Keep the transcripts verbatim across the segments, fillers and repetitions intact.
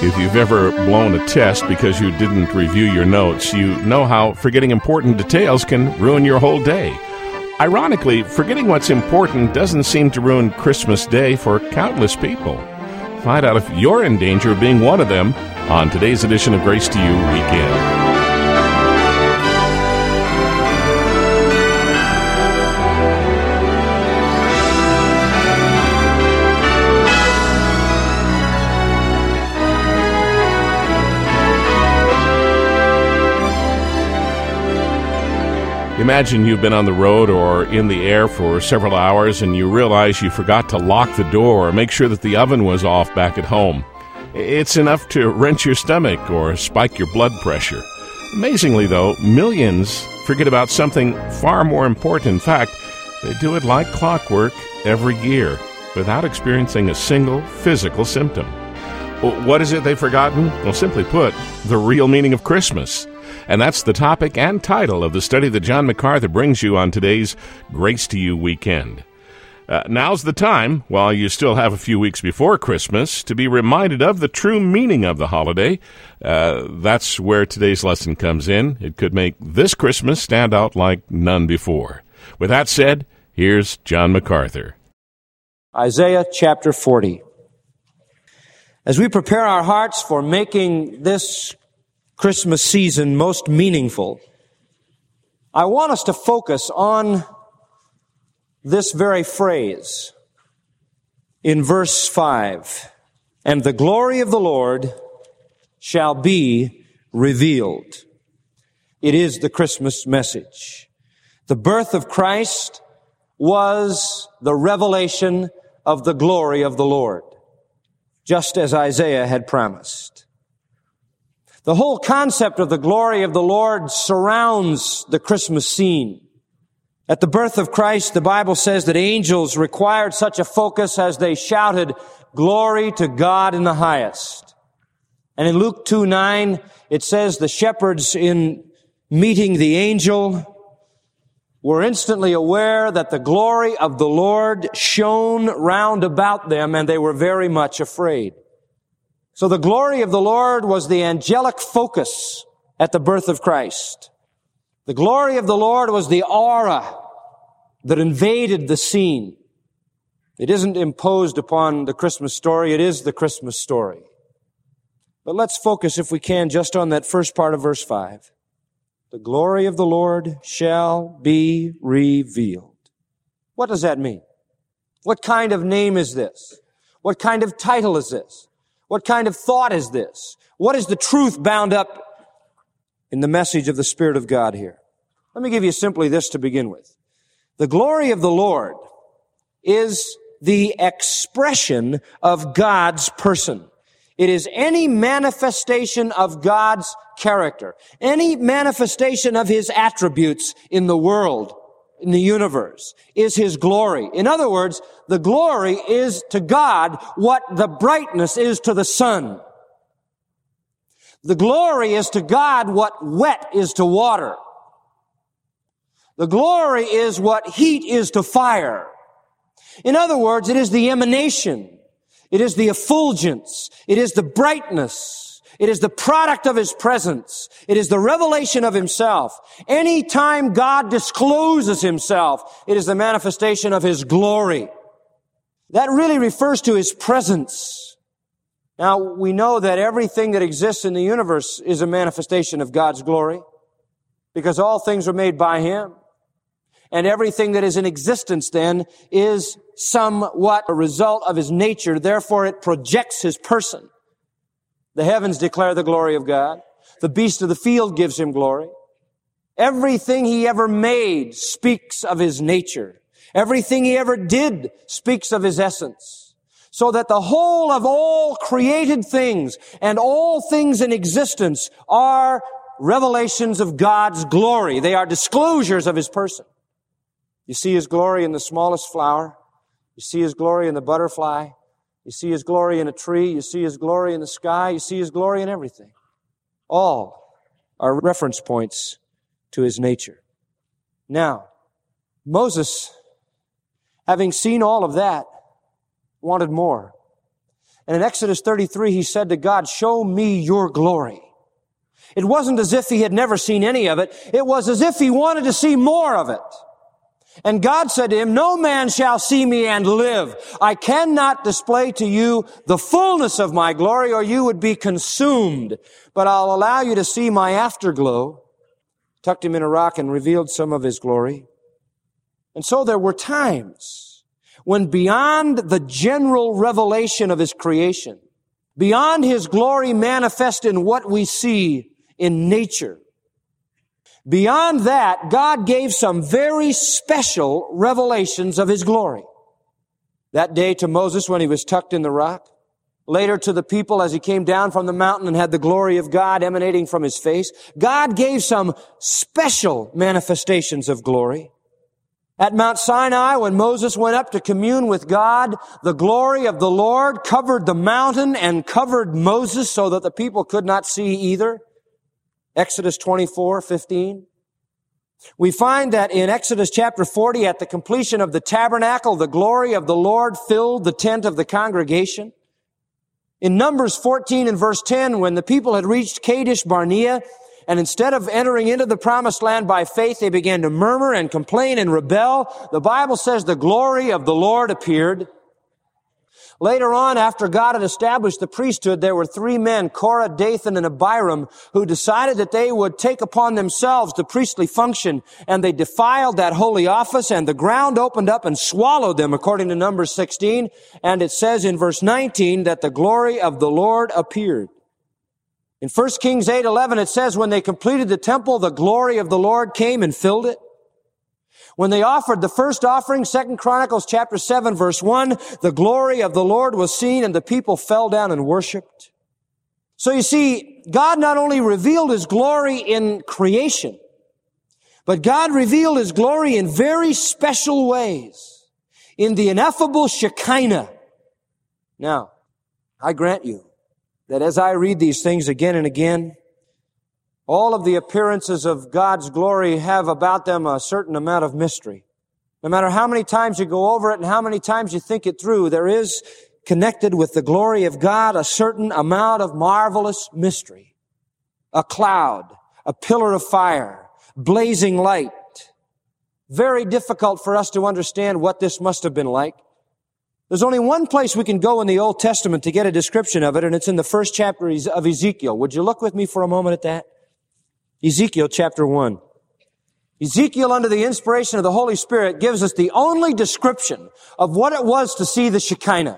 If you've ever blown a test because you didn't review your notes, you know how forgetting important details can ruin your whole day. Ironically, forgetting what's important doesn't seem to ruin Christmas Day for countless people. Find out if you're in danger of being one of them on today's edition of Grace to You Weekend. Imagine you've been on the road or in the air for several hours and you realize you forgot to lock the door or make sure that the oven was off back at home. It's enough to wrench your stomach or spike your blood pressure. Amazingly, though, millions forget about something far more important. In fact, they do it like clockwork every year without experiencing a single physical symptom. What is it they've forgotten? Well, simply put, the real meaning of Christmas. And that's the topic and title of the study that John MacArthur brings you on today's Grace to You Weekend. Uh, now's the time, while you still have a few weeks before Christmas, to be reminded of the true meaning of the holiday. Uh, that's where today's lesson comes in. It could make this Christmas stand out like none before. With that said, here's John MacArthur. Isaiah chapter forty. As we prepare our hearts for making this Christmas season most meaningful, I want us to focus on this very phrase in verse five. And the glory of the Lord shall be revealed. It is the Christmas message. The birth of Christ was the revelation of the glory of the Lord, just as Isaiah had promised. The whole concept of the glory of the Lord surrounds the Christmas scene. At the birth of Christ, the Bible says that angels required such a focus as they shouted, "Glory to God in the highest." And in Luke two nine, it says the shepherds, in meeting the angel, were instantly aware that the glory of the Lord shone round about them, and they were very much afraid. So the glory of the Lord was the angelic focus at the birth of Christ. The glory of the Lord was the aura that invaded the scene. It isn't imposed upon the Christmas story, it is the Christmas story. But let's focus, if we can, just on that first part of verse five. The glory of the Lord shall be revealed. What does that mean? What kind of name is this? What kind of title is this? What kind of thought is this? What is the truth bound up in the message of the Spirit of God here? Let me give you simply this to begin with. The glory of the Lord is the expression of God's person. It is any manifestation of God's character, any manifestation of His attributes in the world, in the universe, is His glory. In other words, the glory is to God what the brightness is to the sun. The glory is to God what wet is to water. The glory is what heat is to fire. In other words, it is the emanation. It is the effulgence. It is the brightness. It is the product of His presence. It is the revelation of Himself. Any time God discloses Himself, it is the manifestation of His glory. That really refers to His presence. Now, we know that everything that exists in the universe is a manifestation of God's glory, because all things are made by Him. And everything that is in existence then is somewhat a result of His nature. Therefore, it projects His person. The heavens declare the glory of God. The beast of the field gives Him glory. Everything He ever made speaks of His nature. Everything He ever did speaks of His essence. So that the whole of all created things and all things in existence are revelations of God's glory. They are disclosures of His person. You see His glory in the smallest flower. You see His glory in the butterfly. You see His glory in a tree. You see His glory in the sky. You see His glory in everything. All are reference points to His nature. Now, Moses, having seen all of that, wanted more. And in Exodus thirty-three, he said to God, "Show me your glory." It wasn't as if he had never seen any of it. It was as if he wanted to see more of it. And God said to him, "No man shall see me and live. I cannot display to you the fullness of my glory, or you would be consumed. But I'll allow you to see my afterglow." Tucked him in a rock and revealed some of his glory. And so there were times when beyond the general revelation of his creation, beyond his glory manifest in what we see in nature, beyond that, God gave some very special revelations of his glory. That day to Moses when he was tucked in the rock. Later to the people as he came down from the mountain and had the glory of God emanating from his face. God gave some special manifestations of glory. At Mount Sinai, when Moses went up to commune with God, the glory of the Lord covered the mountain and covered Moses so that the people could not see either. Exodus twenty-four fifteen. We find that in Exodus chapter forty, at the completion of the tabernacle, the glory of the Lord filled the tent of the congregation. In Numbers fourteen and verse ten, when the people had reached Kadesh Barnea, and instead of entering into the promised land by faith, they began to murmur and complain and rebel, the Bible says the glory of the Lord appeared. Later on, after God had established the priesthood, there were three men, Korah, Dathan, and Abiram, who decided that they would take upon themselves the priestly function, and they defiled that holy office, and the ground opened up and swallowed them, according to Numbers sixteen, and it says in verse nineteen that the glory of the Lord appeared. In First Kings eight eleven, it says, when they completed the temple, the glory of the Lord came and filled it. When they offered the first offering, Second Chronicles chapter seven, verse one, the glory of the Lord was seen and the people fell down and worshiped. So you see, God not only revealed his glory in creation, but God revealed his glory in very special ways, in the ineffable Shekinah. Now, I grant you that as I read these things again and again, all of the appearances of God's glory have about them a certain amount of mystery. No matter how many times you go over it and how many times you think it through, there is connected with the glory of God a certain amount of marvelous mystery. A cloud, a pillar of fire, blazing light. Very difficult for us to understand what this must have been like. There's only one place we can go in the Old Testament to get a description of it, and it's in the first chapter of Ezekiel. Would you look with me for a moment at that? Ezekiel chapter one. Ezekiel, under the inspiration of the Holy Spirit, gives us the only description of what it was to see the Shekinah.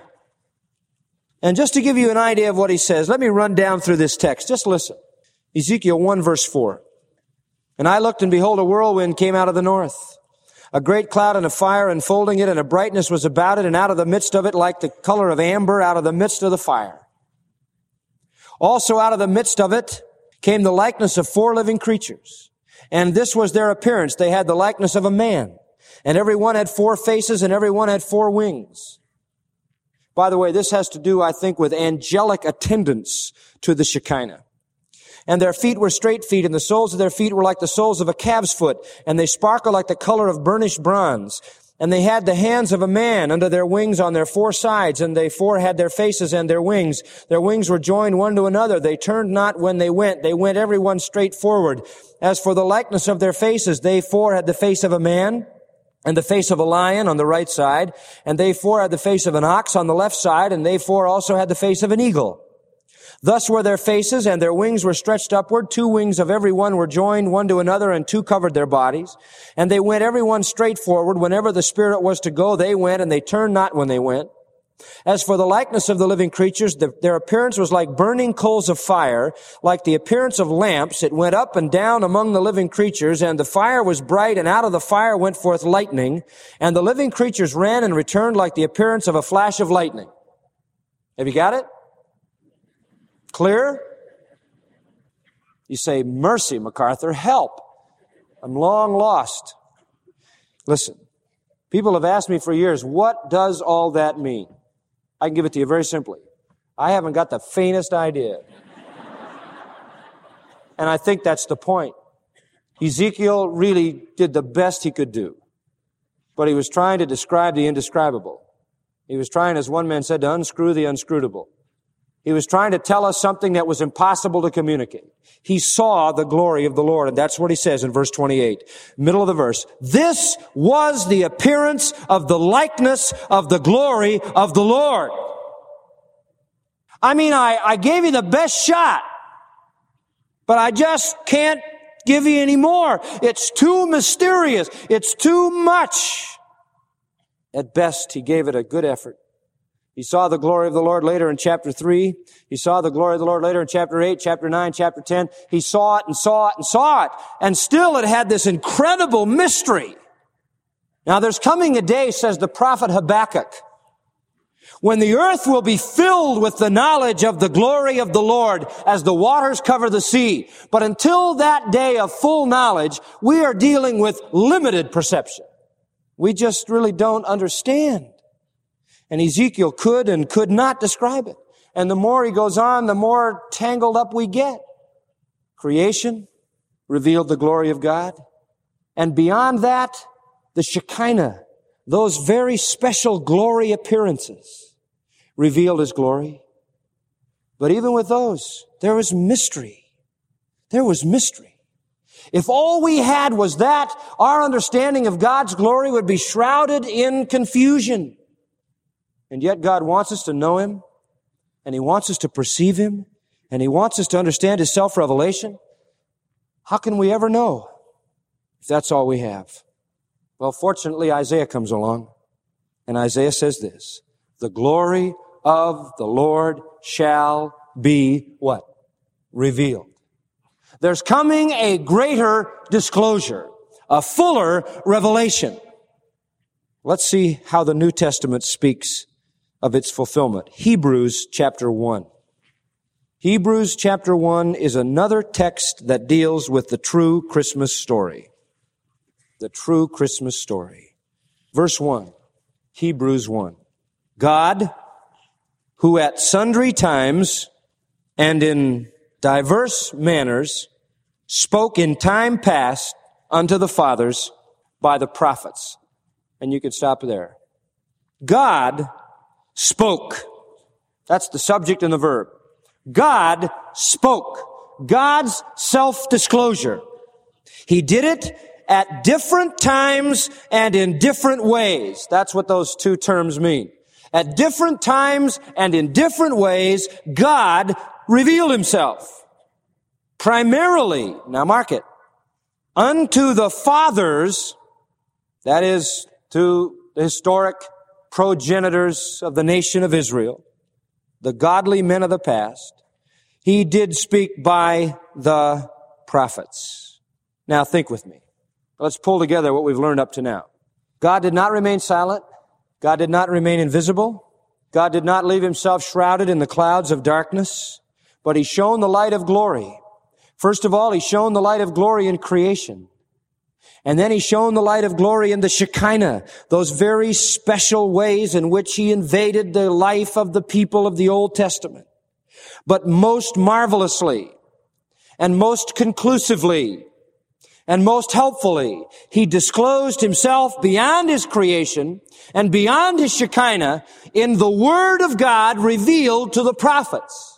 And just to give you an idea of what he says, let me run down through this text. Just listen. Ezekiel one verse four. And I looked, and behold, a whirlwind came out of the north. A great cloud and a fire enfolding it, and a brightness was about it, and out of the midst of it, like the color of amber, out of the midst of the fire. Also out of the midst of it came the likeness of four living creatures. And this was their appearance. They had the likeness of a man. And every one had four faces, and every one had four wings. By the way, this has to do, I think, with angelic attendance to the Shekinah. And their feet were straight feet, and the soles of their feet were like the soles of a calf's foot, and they sparkled like the color of burnished bronze. And they had the hands of a man under their wings on their four sides, and they four had their faces and their wings. Their wings were joined one to another. They turned not when they went. They went every one straight forward. As for the likeness of their faces, they four had the face of a man, and the face of a lion on the right side, and they four had the face of an ox on the left side, and they four also had the face of an eagle. Thus were their faces, and their wings were stretched upward. Two wings of every one were joined one to another, and two covered their bodies. And they went every one straight forward. Whenever the Spirit was to go, they went, and they turned not when they went. As for the likeness of the living creatures, the, their appearance was like burning coals of fire, like the appearance of lamps. It went up and down among the living creatures, and the fire was bright, and out of the fire went forth lightning. And the living creatures ran and returned like the appearance of a flash of lightning. Have you got it? Clear? You say, mercy, MacArthur, help. I'm long lost. Listen, people have asked me for years, what does all that mean? I can give it to you very simply. I haven't got the faintest idea. And I think that's the point. Ezekiel really did the best he could do. But he was trying to describe the indescribable. He was trying, as one man said, to unscrew the unscrutable. He was trying to tell us something that was impossible to communicate. He saw the glory of the Lord, and that's what he says in verse twenty-eight, middle of the verse. This was the appearance of the likeness of the glory of the Lord. I mean, I, I gave you the best shot, but I just can't give you any more. It's too mysterious. It's too much. At best, he gave it a good effort. He saw the glory of the Lord later in chapter three. He saw the glory of the Lord later in chapter eight, chapter nine, chapter ten. He saw it and saw it and saw it. And still it had this incredible mystery. Now there's coming a day, says the prophet Habakkuk, when the earth will be filled with the knowledge of the glory of the Lord as the waters cover the sea. But until that day of full knowledge, we are dealing with limited perception. We just really don't understand. And Ezekiel could and could not describe it. And the more he goes on, the more tangled up we get. Creation revealed the glory of God. And beyond that, the Shekinah, those very special glory appearances, revealed his glory. But even with those, there was mystery. There was mystery. If all we had was that, our understanding of God's glory would be shrouded in confusion. And yet God wants us to know him, and he wants us to perceive him, and he wants us to understand his self-revelation. How can we ever know if that's all we have? Well, fortunately, Isaiah comes along, and Isaiah says this, the glory of the Lord shall be what? Revealed. There's coming a greater disclosure, a fuller revelation. Let's see how the New Testament speaks of its fulfillment. Hebrews chapter one. Hebrews chapter one is another text that deals with the true Christmas story. The true Christmas story. Verse one, Hebrews one. God, who at sundry times and in diverse manners spoke in time past unto the fathers by the prophets. And you could stop there. God spoke. That's the subject and the verb. God spoke. God's self-disclosure. He did it at different times and in different ways. That's what those two terms mean. At different times and in different ways, God revealed himself. Primarily, now mark it, unto the fathers, that is, to the historic progenitors of the nation of Israel, the godly men of the past, he did speak by the prophets. Now think with me. Let's pull together what we've learned up to now. God did not remain silent. God did not remain invisible. God did not leave himself shrouded in the clouds of darkness, but he shone the light of glory. First of all, he shone the light of glory in creation. And then he shone the light of glory in the Shekinah, those very special ways in which he invaded the life of the people of the Old Testament. But most marvelously and most conclusively and most helpfully, he disclosed himself beyond his creation and beyond his Shekinah in the Word of God revealed to the prophets.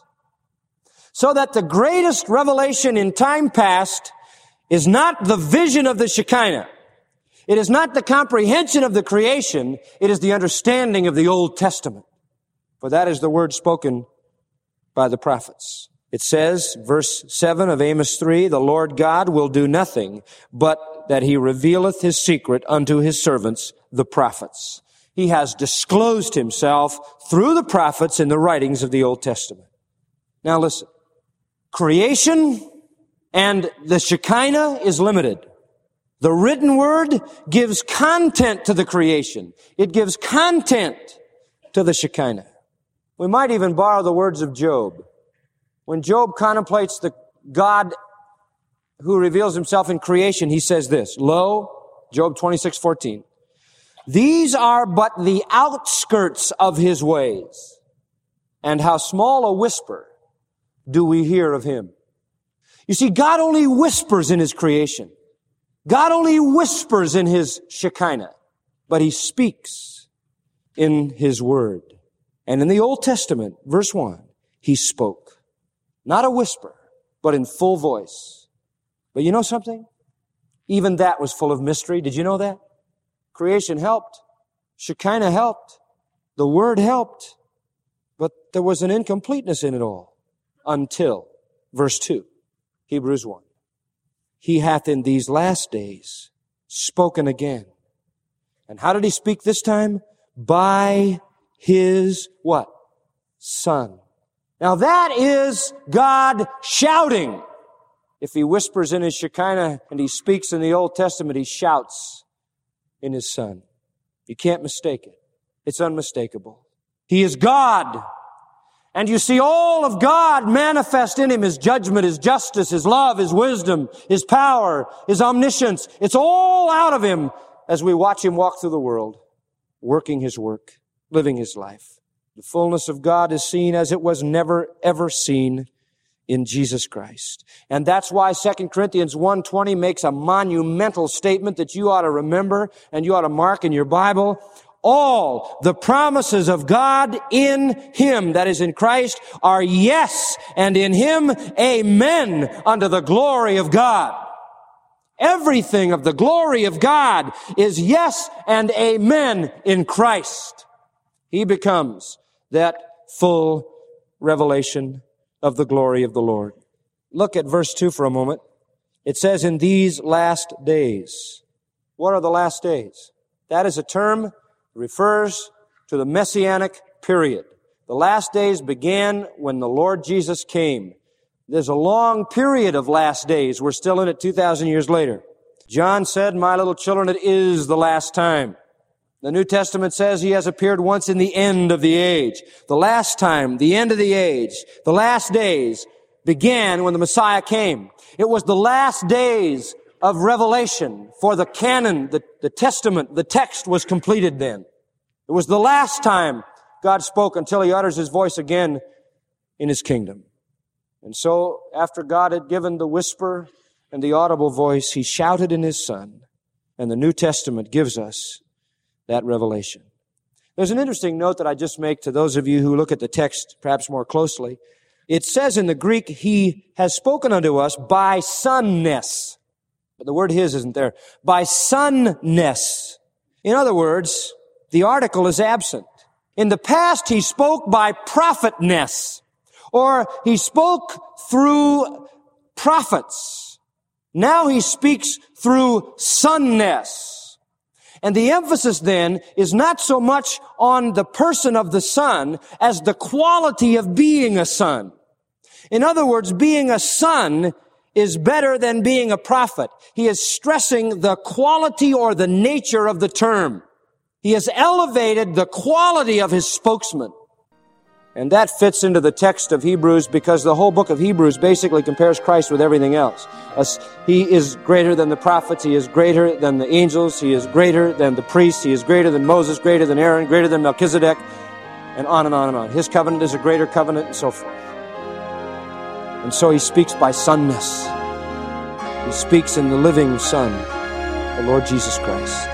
So that the greatest revelation in time past is not the vision of the Shekinah. It is not the comprehension of the creation. It is the understanding of the Old Testament. For that is the word spoken by the prophets. It says, verse seven of Amos three, the Lord God will do nothing but that he revealeth his secret unto his servants, the prophets. He has disclosed himself through the prophets in the writings of the Old Testament. Now listen, creation and the Shekinah is limited. The written word gives content to the creation. It gives content to the Shekinah. We might even borrow the words of Job. When Job contemplates the God who reveals himself in creation, he says this, Lo, Job twenty-six fourteen, these are but the outskirts of his ways, and how small a whisper do we hear of him. You see, God only whispers in his creation. God only whispers in his Shekinah, but he speaks in his word. And in the Old Testament, verse one, he spoke. Not a whisper, but in full voice. But you know something? Even that was full of mystery. Did you know that? Creation helped. Shekinah helped. The Word helped. But there was an incompleteness in it all. Until, verse two, Hebrews one. He hath in these last days spoken again. And how did he speak this time? By his what? Son. Now that is God shouting. If he whispers in his Shekinah and he speaks in the Old Testament, he shouts in his Son. You can't mistake it. It's unmistakable. He is God. And you see all of God manifest in him, his judgment, his justice, his love, his wisdom, his power, his omniscience. It's all out of him as we watch him walk through the world, working his work, living his life. The fullness of God is seen as it was never, ever seen in Jesus Christ. And that's why Second Corinthians one twenty makes a monumental statement that you ought to remember and you ought to mark in your Bible. All the promises of God in him, that is in Christ, are yes, and in him, amen, unto the glory of God. Everything of the glory of God is yes and amen in Christ. He becomes that full revelation of the glory of the Lord. Look at verse two for a moment. It says, in these last days. What are the last days? That is a term refers to the Messianic period. The last days began when the Lord Jesus came. There's a long period of last days. We're still in it two thousand years later. John said, my little children, it is the last time. The New Testament says he has appeared once in the end of the age. The last time, the end of the age, the last days began when the Messiah came. It was the last days of revelation, for the canon, the, the testament, the text was completed then. It was the last time God spoke until he utters his voice again in his kingdom. And so, after God had given the whisper and the audible voice, he shouted in his Son, and the New Testament gives us that revelation. There's an interesting note that I just make to those of you who look at the text perhaps more closely. It says in the Greek, he has spoken unto us by sonness. But the word his isn't there. By sonness. In other words, the article is absent. In the past, he spoke by prophetness, or he spoke through prophets. Now he speaks through sonness. And the emphasis then is not so much on the person of the Son as the quality of being a son. In other words, being a son is better than being a prophet. He is stressing the quality or the nature of the term. He has elevated the quality of his spokesman. And that fits into the text of Hebrews because the whole book of Hebrews basically compares Christ with everything else. As he is greater than the prophets. He is greater than the angels. He is greater than the priests. He is greater than Moses, greater than Aaron, greater than Melchizedek, and on and on and on. His covenant is a greater covenant, and so forth. And so he speaks by sonness. He speaks in the living Son, the Lord Jesus Christ.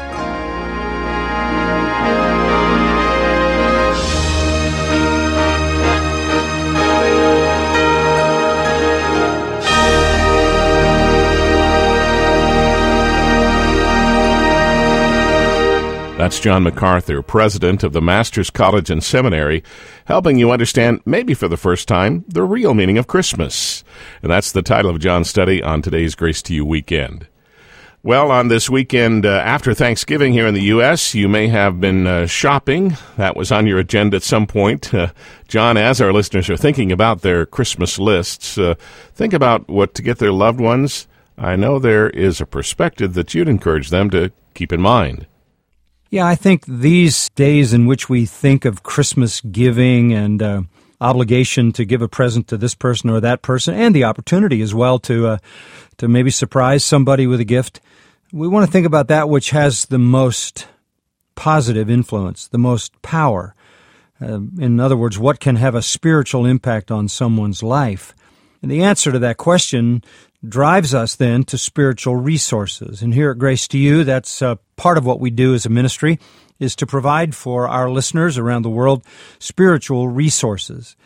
That's John MacArthur, president of the Masters College and Seminary, helping you understand, maybe for the first time, the real meaning of Christmas. And that's the title of John's study on today's Grace to You weekend. Well, on this weekend uh, after Thanksgiving here in the U S, you may have been uh, shopping. That was on your agenda at some point. Uh, John, as our listeners are thinking about their Christmas lists, uh, think about what to get their loved ones. I know there is a perspective that you'd encourage them to keep in mind. Yeah, I think these days in which we think of Christmas giving and uh, obligation to give a present to this person or that person, and the opportunity as well to uh, to maybe surprise somebody with a gift, we want to think about that which has the most positive influence, the most power. Uh, in other words, what can have a spiritual impact on someone's life? And the answer to that question drives us then to spiritual resources. And here at Grace to You, that's uh, part of what we do as a ministry, is to provide for our listeners around the world spiritual resources.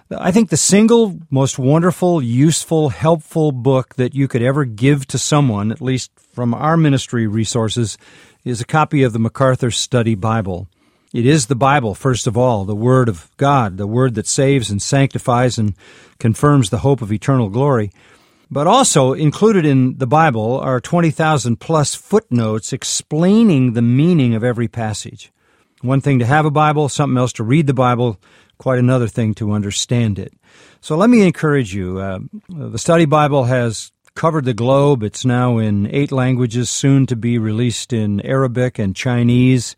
I think the single most wonderful, useful, helpful book that you could ever give to someone, at least from our ministry resources, is a copy of the MacArthur Study Bible. It is the Bible, first of all, the Word of God, the Word that saves and sanctifies and confirms the hope of eternal glory. But also included in the Bible are twenty thousand plus footnotes explaining the meaning of every passage. One thing to have a Bible, something else to read the Bible, quite another thing to understand it. So let me encourage you. Uh, the Study Bible has covered the globe. It's now in eight languages, soon to be released in Arabic and Chinese.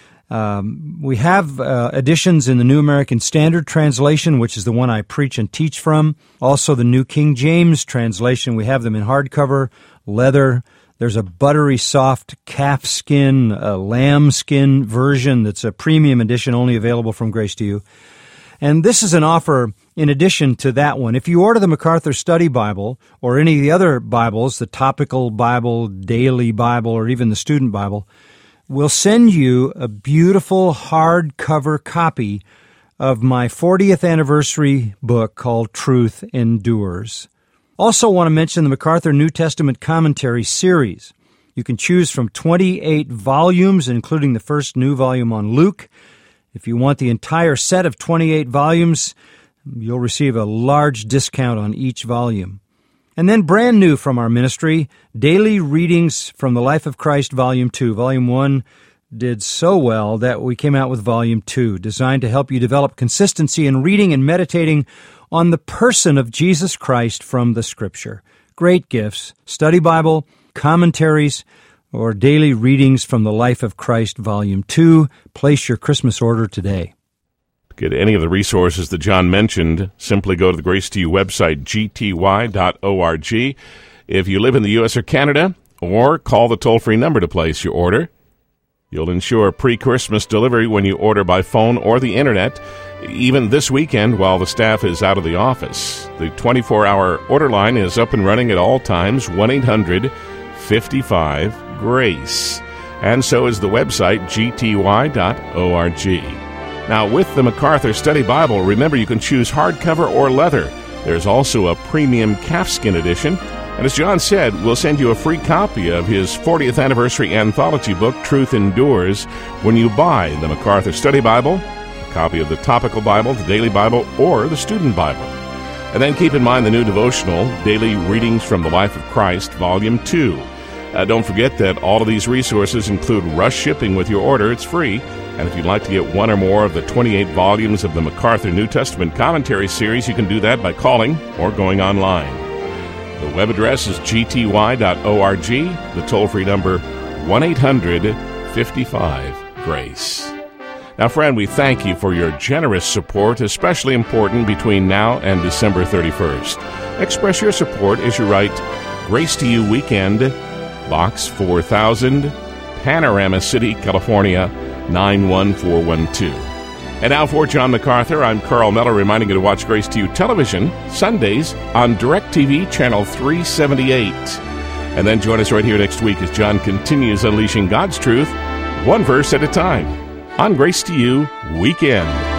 Um, we have uh, editions in the New American Standard Translation, which is the one I preach and teach from. Also the New King James Translation. We have them in hardcover, leather. There's a buttery soft calfskin, uh, lambskin version that's a premium edition only available from Grace to You. And this is an offer in addition to that one. If you order the MacArthur Study Bible or any of the other Bibles, the Topical Bible, Daily Bible, or even the Student Bible, we'll send you a beautiful hardcover copy of my fortieth anniversary book called Truth Endures. Also want to mention the MacArthur New Testament Commentary series. You can choose from twenty-eight volumes, including the first new volume on Luke. If you want the entire set of twenty-eight volumes, you'll receive a large discount on each volume. And then brand new from our ministry, Daily Readings from the Life of Christ, Volume two. Volume one did so well that we came out with Volume two, designed to help you develop consistency in reading and meditating on the person of Jesus Christ from the Scripture. Great gifts, Study Bible, commentaries, or Daily Readings from the Life of Christ, Volume two. Place your Christmas order today. Get any of the resources that John mentioned, simply go to the Grace to You website, g t y dot org. If you live in the U S or Canada, or call the toll-free number to place your order. You'll ensure pre-Christmas delivery when you order by phone or the Internet, even this weekend while the staff is out of the office. The twenty-four hour order line is up and running at all times, one eight hundred fifty-five GRACE. And so is the website, g t y dot org. Now, with the MacArthur Study Bible, remember you can choose hardcover or leather. There's also a premium calfskin edition. And as John said, we'll send you a free copy of his fortieth anniversary anthology book, Truth Endures, when you buy the MacArthur Study Bible, a copy of the Topical Bible, the Daily Bible, or the Student Bible. And then keep in mind the new devotional, Daily Readings from the Life of Christ, Volume two. Uh, don't forget that all of these resources include rush shipping with your order. It's free. And if you'd like to get one or more of the twenty-eight volumes of the MacArthur New Testament Commentary series, you can do that by calling or going online. The web address is g t y dot org. The toll-free number, one eight hundred fifty-five GRACE. Now, friend, we thank you for your generous support, especially important between now and December thirty-first. Express your support as you write Grace to You Weekend, Box four thousand, Panorama City, California, nine one four one two. And now for John MacArthur, I'm Carl Miller, reminding you to watch Grace to You Television Sundays on DirecTV Channel three seventy-eight. And then join us right here next week as John continues unleashing God's truth, one verse at a time, on Grace to You Weekend.